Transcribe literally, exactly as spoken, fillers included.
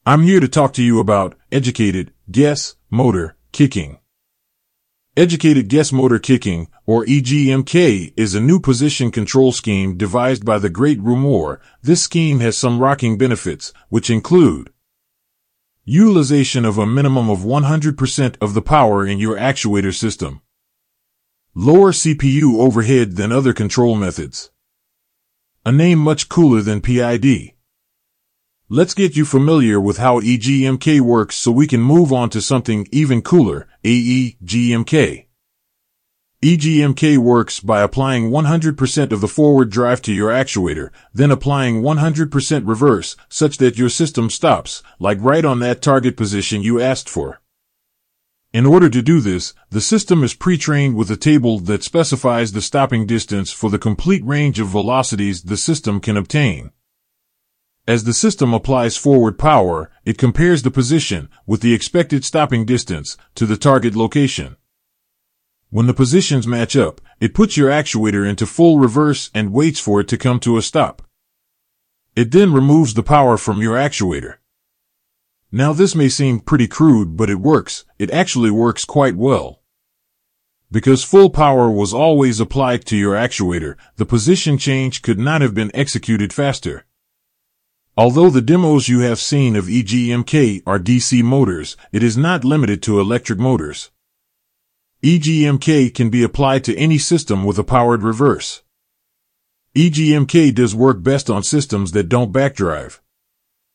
I'm here to talk to you about educated guess motor kicking. Educated guess motor kicking, or E G M K, is a new position control scheme devised by the great Rumour. This scheme has some rocking benefits, which include utilization of a minimum of one hundred percent of the power in your actuator system, lower C P U overhead than other control methods, a name much cooler than P I D. Let's get you familiar with how E G M K works so we can move on to something even cooler, A E G M K. E G M K works by applying one hundred percent of the forward drive to your actuator, then applying one hundred percent reverse, such that your system stops, like right on that target position you asked for. In order to do this, the system is pre-trained with a table that specifies the stopping distance for the complete range of velocities the system can obtain. As the system applies forward power, it compares the position, with the expected stopping distance, to the target location. When the positions match up, it puts your actuator into full reverse and waits for it to come to a stop. It then removes the power from your actuator. Now this may seem pretty crude, but it works. It actually works quite well. Because full power was always applied to your actuator, the position change could not have been executed faster. Although the demos you have seen of E G M K are D C motors, it is not limited to electric motors. E G M K can be applied to any system with a powered reverse. E G M K does work best on systems that don't backdrive.